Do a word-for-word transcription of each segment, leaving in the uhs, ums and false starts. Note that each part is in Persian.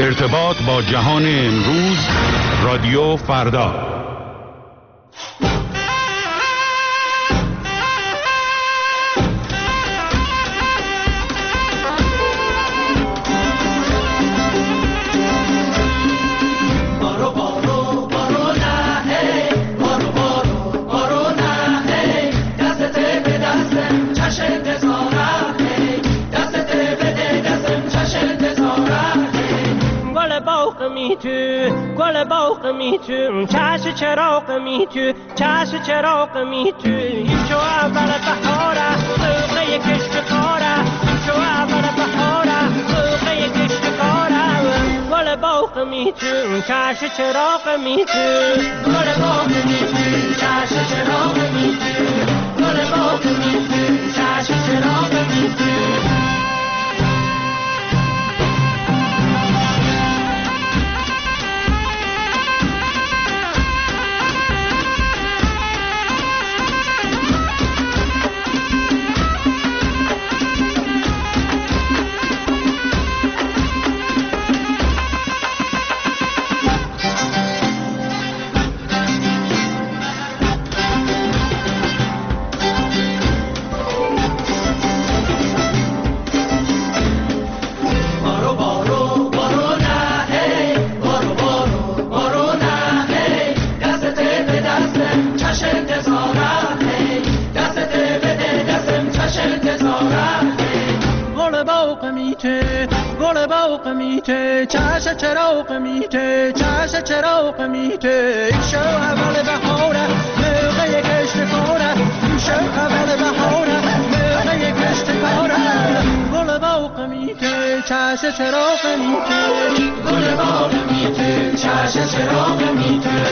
ارتباط با جهان امروز، رادیو فردا. گل باغ می تو چش چراغ می تو چش چراغ می تو این شو اول بهاره موقع کشت کاره این شو اول بهاره موقع کشت کاره گل باغ می تو چش چراغ می تو گل باغ می تو چش چراغ می تو گل باغ می تو چش چراغ می تو. چش چراغ میته چش چراغ میته این شو اول بهاره موقع کشت کاره این شو اول بهاره موقع کشت کاره گل باغ میته چش چراغ میته گل باغ میته چش چراغ میته.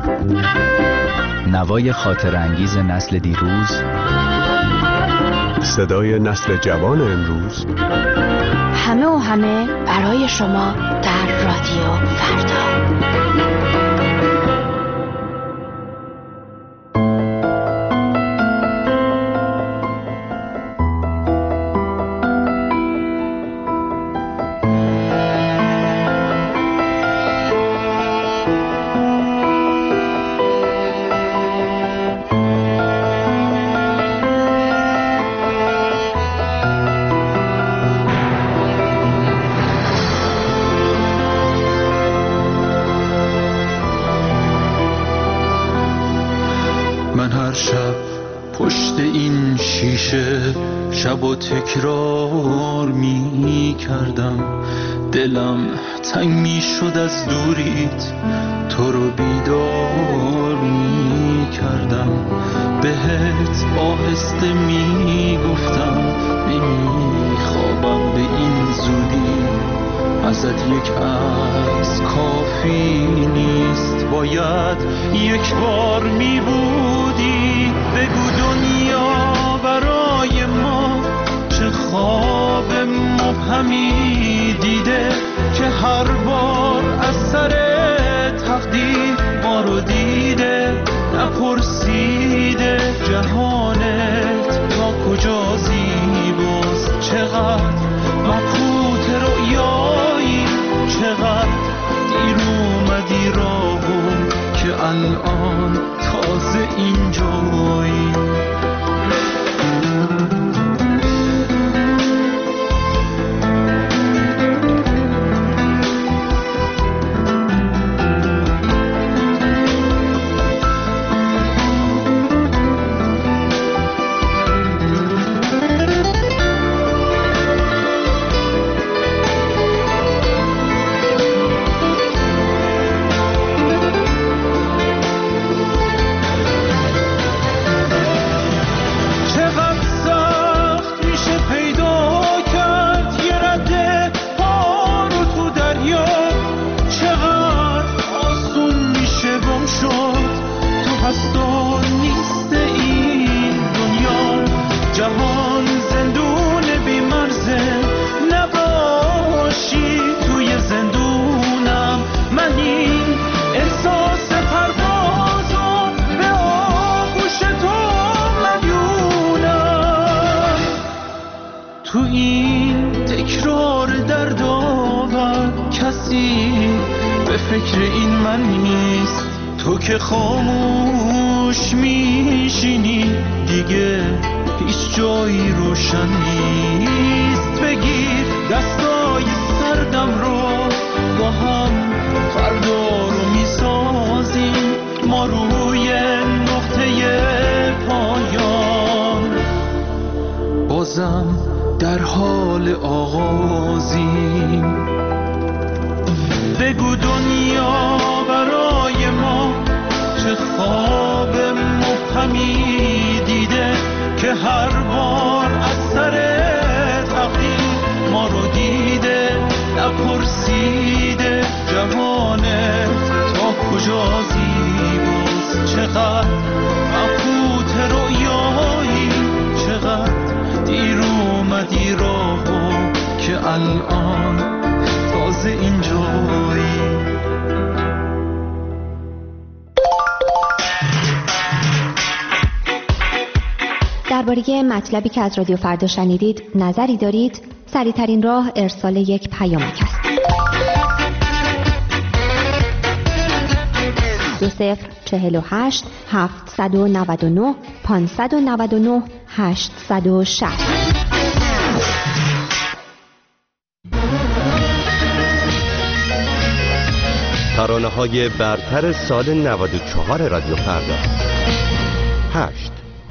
نوای خاطر انگیز نسل دیروز، صدای نسل جوان امروز، همه و همه برای شما در رادیو فردا. شب و تکرار می کردم، دلم تنگ می شد از دوریت، تو رو بیدار می کردم، بهت آهسته می گفتم نمی خوابم به این زودی، ازت یک عکس کافی نیست، باید یک بار می بودی، بگو دنیا برای ما چه خواب مبهمی دیده که هر بار از سر تقدیر ما رو دیده، نپرسیده جهانت تا کجا زیباست، چقدر مبهوت رؤیایی، چقدر دیر اومدی راهو که الان تازه اینجایی. فکر این من نیست، تو که خاموش میشینی دیگه هیچ جایی روشن نیست، بگیر دستای سردم رو با هم فردا رو میسازیم، ما روی نقطه پایان بازم در حال آغازیم، بگو دنیا برای ما چه خواب مبهمی دیده که هر بار از سر تقدیر ما رو دیده، نپرسیده جهانت تا کجا زیباست، چقدر مبهوت رؤیایی، چقدر دیر اومدی راهو که الان تازه اینجایی. درباره مطلبی که از رادیو فردا شنیدید نظری دارید؟ سریع‌ترین راه ارسال یک پیامک است. دو صفر چهل و هشت هفتصد و نود و نه پانصد و نود و نه هشتصد و شصت. ترانه‌های برتر سال نود و چهار رادیو فردا. هشت.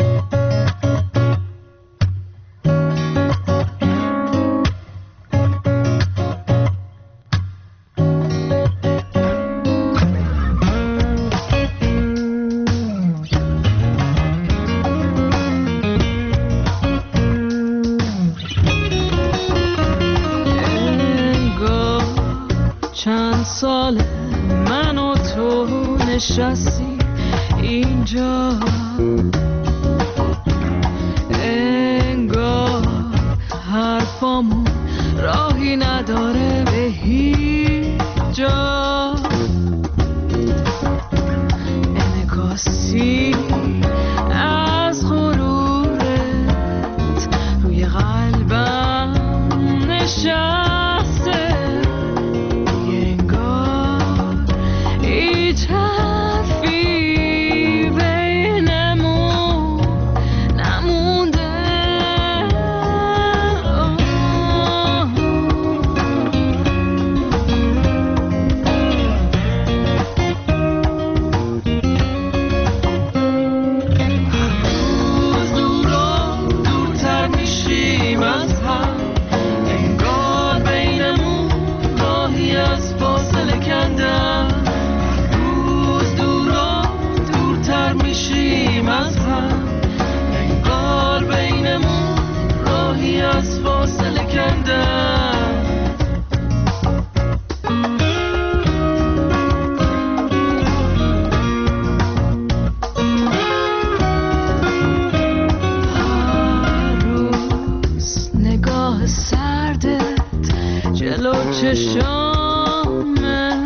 سال من و تو نشستی اینجا، انگار هامون راهی نداره به هیچ جا، انعکاسی از غرورت روی قلبم نشسته، انگار هیچ حرفی بینمون نمونده. چشامه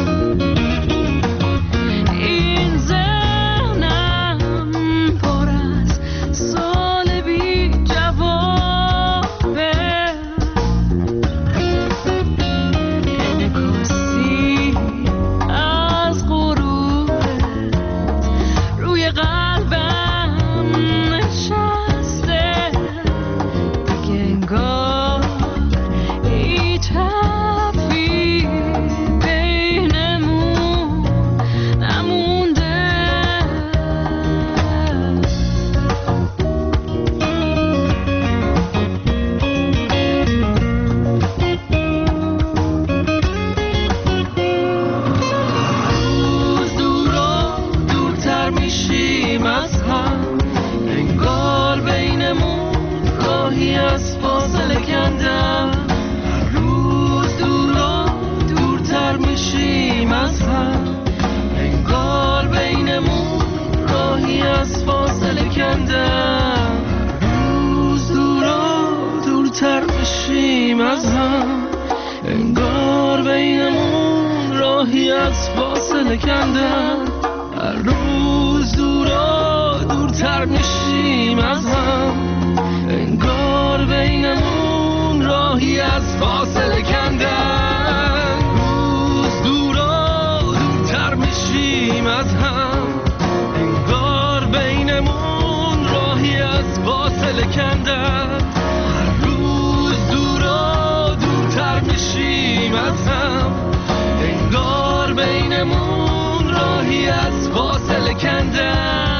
این ذهنم پر از سال بی جوابه، انعکاسی از غرورت روی قلبم نشسته، دیگه انگار هیچ انگار بینمون راهی از فاصله کندن، هر روز دورا دورتر میشیم از هم، انگار بینمون راهی از فاصله کندن، روز دورا دورتر میشیم از هم، انگار بینمون راهی از فاصله کندن، از هم، انگار بینمون راهی از فاصله کندن.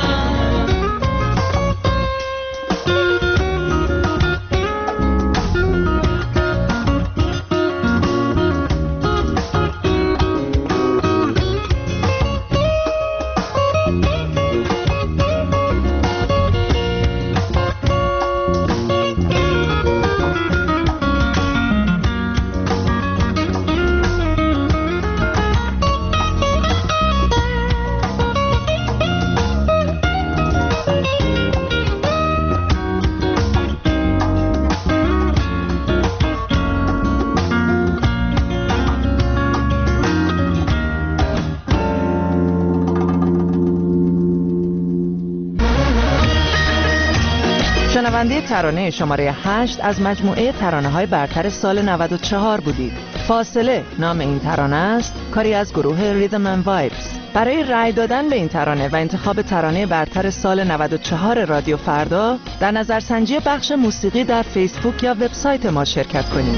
شنونده ترانه شماره هشت از مجموعه ترانه‌های برتر سال نود و چهار بودید. فاصله نام این ترانه است، کاری از گروه ریدم اند وایبز. برای رأی دادن به این ترانه و انتخاب ترانه برتر سال نود و چهار رادیو فردا در نظرسنجی بخش موسیقی در فیسبوک یا وبسایت ما شرکت کنید.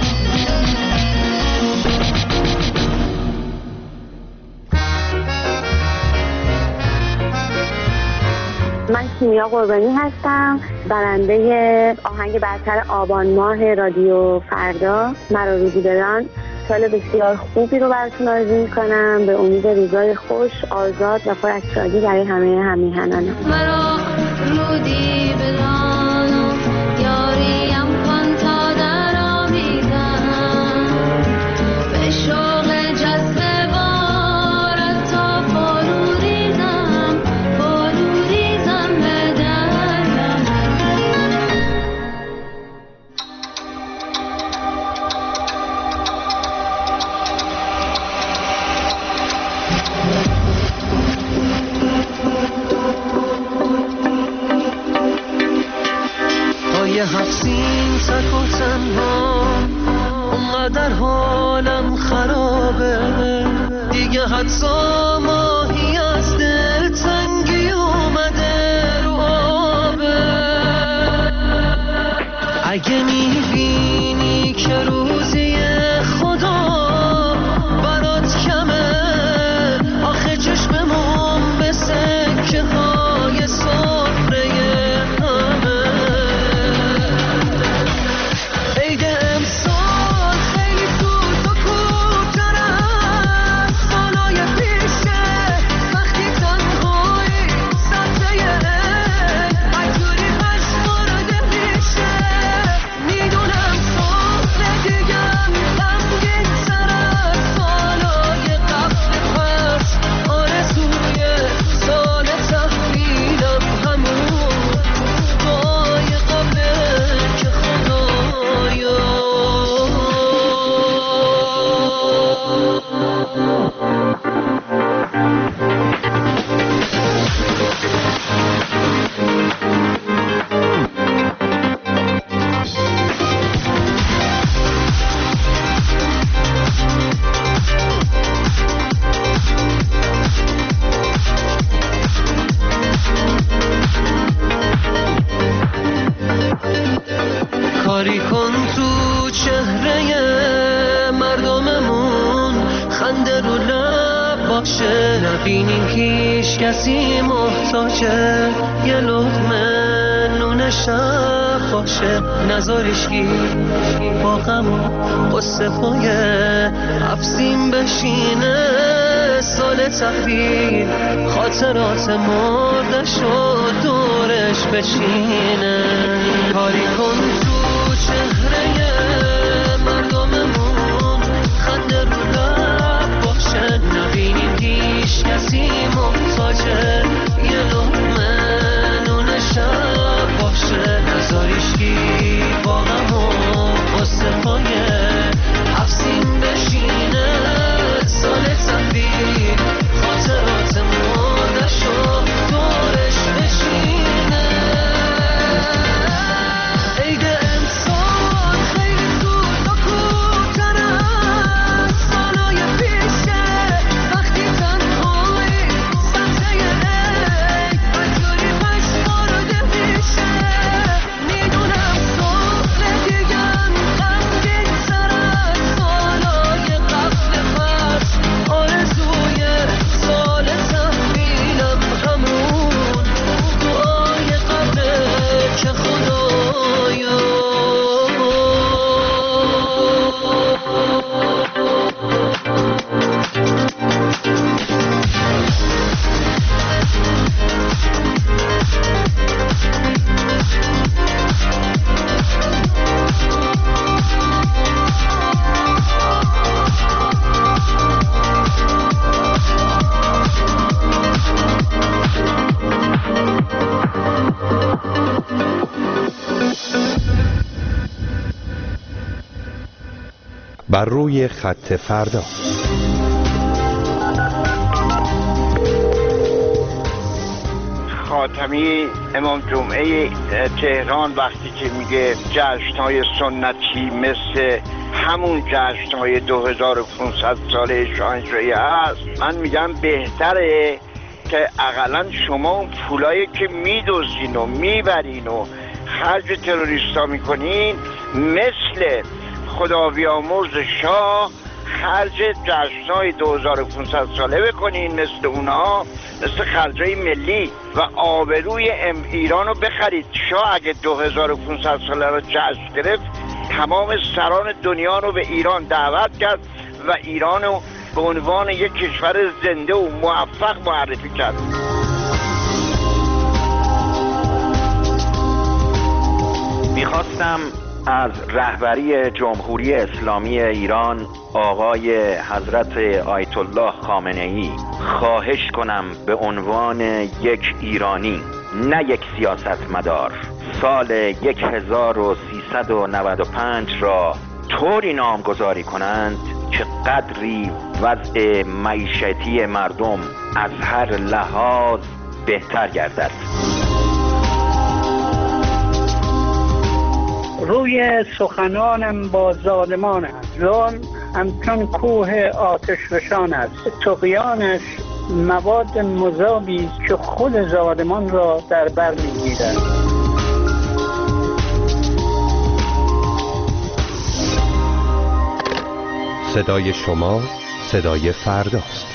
من کیمیا قربانی هستم، برنده آهنگ برتر آبان ماه رادیو فردا مرا روزی بدان. سال بسیار خوبی رو براتون آرزو می‌کنم، به امید روزای خوش، آزاد و پر از شادی برای همه همیهنانم. مرا رودی بدان یاریم کن تا در آمیزم، به شوق جذبه بارد تا فرو ریزم، فرو ریزم به درم. یه حفظین تک و تنها، اونقدر حالم خرابه دیگه، حتی ماهی از دل تنگی اومده رو آبه. اگه میبینی که روزی خدا برات کمه، آخه چشممون به سکه های سفره همه. عید امسال خیلی سوت و کوتر از سالای پیشه، وقتی تنهایی سبزه اجوری پشت مورد میشه. میدونم سفره دیگم غمگین تر از سالای قبل، پس آرزوی سال تحویلم همون دعای قبله که خدایا. کاری کن تو چهره مردممون خنده رو لب باشه، نبینیم هیچ کسی محتاجه، یه لقمه نون شب باشه. نذارش کی با غم و قصه پای حفظیم بشینه، سال تحویل خاطرات مردش و دورش بچینه. کاری کن تو چهره مردممون خنده رو لب باشه، نبینیم هیچ کسی محتاجه، یه لقمه نون شب باشه. نذاریش کی با غم و قصه پای حفظیم بشینه، سال تحویل خاطرات مردش و دورش بشینه. عید امسال خیلی زود و کوتر از سالای پیشه، وقتی تنهایی سبزه عید اجوری پشت مورد میشه. میدونم سفره دیگم غمگین تر از سالای قبل، پس آرزوی سال تحویلم همون دعای قبله که خدایا. بر روی خط فردا. خاتمی امام جمعه تهران وقتی که میگه جشن‌های سنتی مثل همون جشن‌های دو هزار و پانصد ساله شاهنشاهی هست، من میگم بهتره که اقلا شما اون پولایی که میدوزین و میبرین و خرج تروریستا میکنین مثل خدا بیامرز شاه خرج جشن‌های دو هزار و پانصد ساله بکنین، مثل اونها، مثل خرجای ملی و آبروی ایران رو بخرید. شاه اگه دو هزار و پانصد ساله رو جشن گرفت، تمام سران دنیا رو به ایران دعوت کرد و ایران رو به عنوان یک کشور زنده و موفق معرفی کرد. میخواستم از رهبری جمهوری اسلامی ایران آقای حضرت آیت الله خامنه‌ای خواهش کنم به عنوان یک ایرانی، نه یک سیاستمدار، سال هزار و سیصد و نود و پنج را طوری نامگذاری کنند که قدری وضع معیشتی مردم از هر لحاظ بهتر گردد. روی سخنانم با ظالمان است. ظلم همچون کوه آتش فشان است. طغیانش مواد مذابی که خود ظالمان را در بر میگیرد. صدای شما صدای فرداست.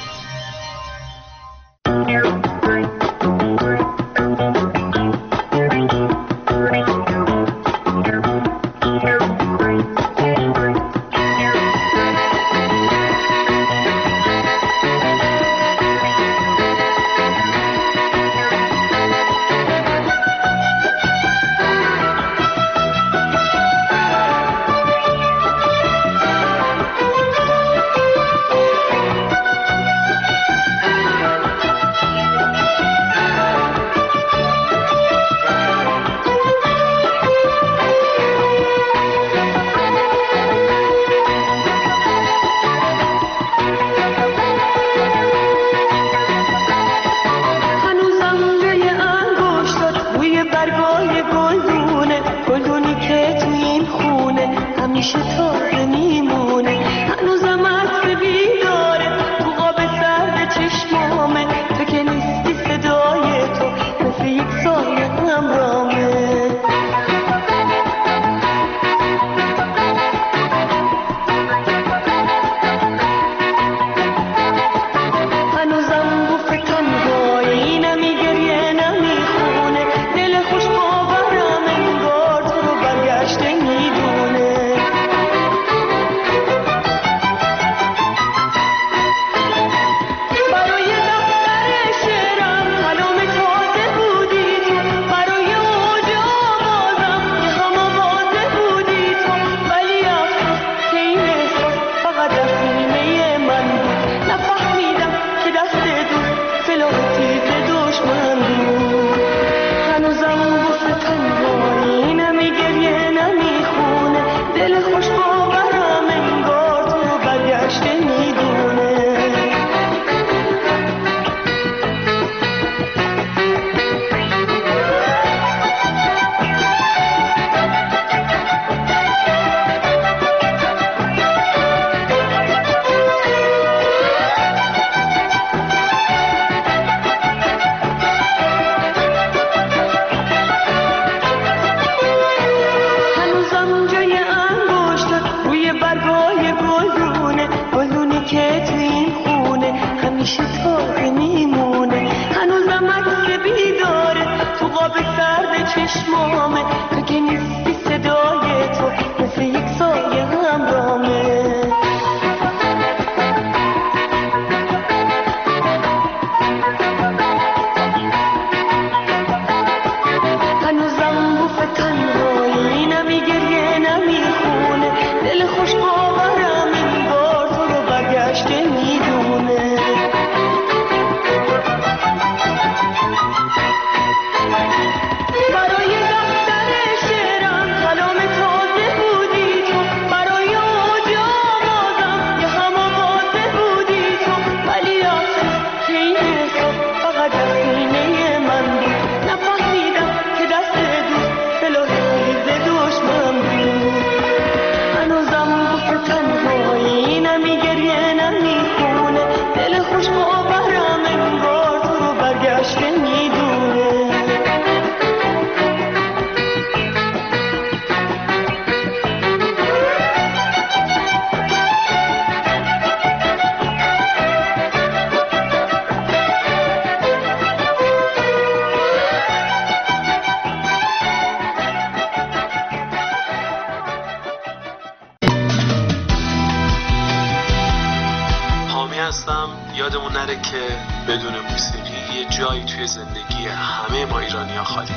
یادمون نره که بدون موسیقی یه جایی توی زندگی همه ما ایرانی‌ها خالی.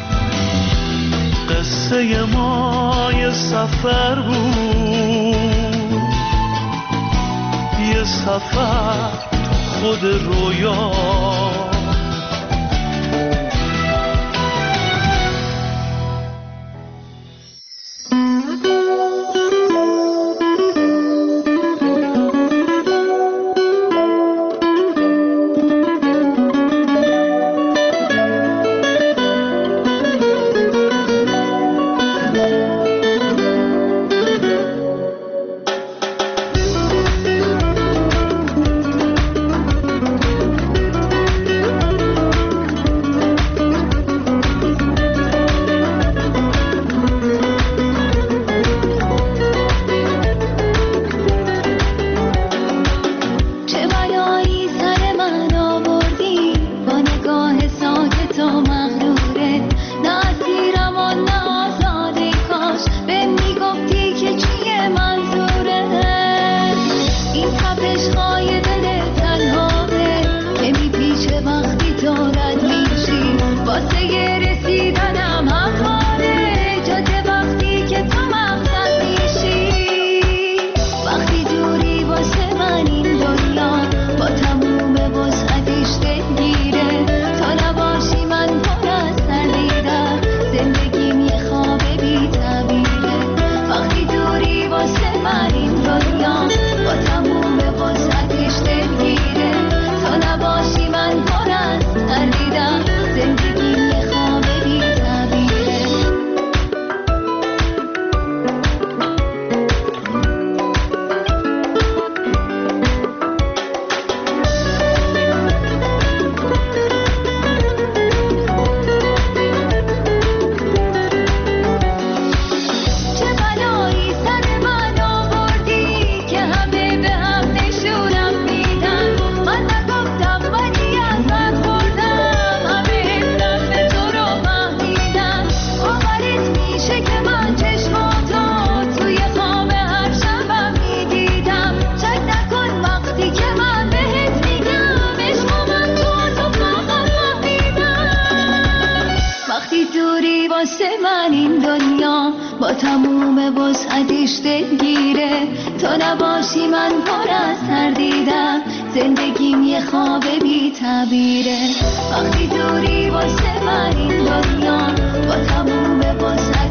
قصه ما یه سفر بود، یه سفر خود رویا، دنیا با تموم وسعتش دلگیره، تو نباشی من پر از تردیدم، زندگیم یه خواب بی تعبیره. وقتی دوری واسه من این دنیا با تموم وسعتش